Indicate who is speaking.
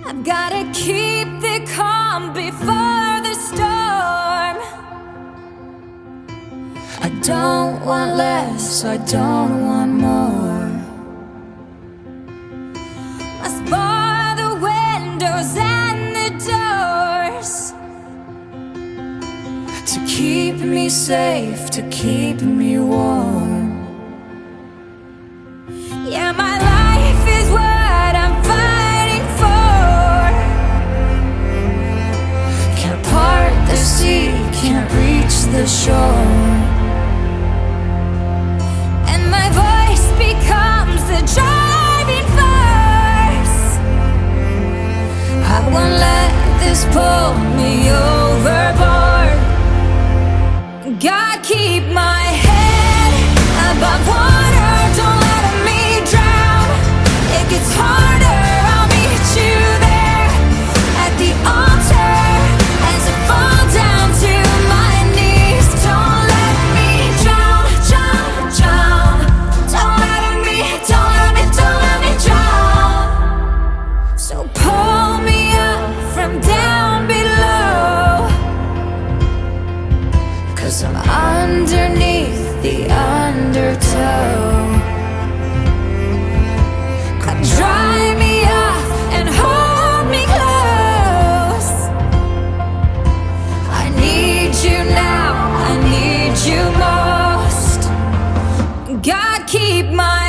Speaker 1: I've gotta keep the calm before the storm. I don't want less, I don't want more. Must bar the windows and the doors to keep me safe, to keep me warm. Yeah, my life is what I'm fighting for. Can't part the sea, can't reach the shore. And my voice becomes the driving force. I won't let this pull me overboard. God, keep my head above water, don't let me drown. It gets harder, I'll meet you there at the altar as I fall down to my knees. Don't let me drown, drown, drown. Don't let me drown. So pull me up from down below, 'cause I'm underneath the undertow. Come dry me off and hold me close. I need you now, I need you most. God, keep my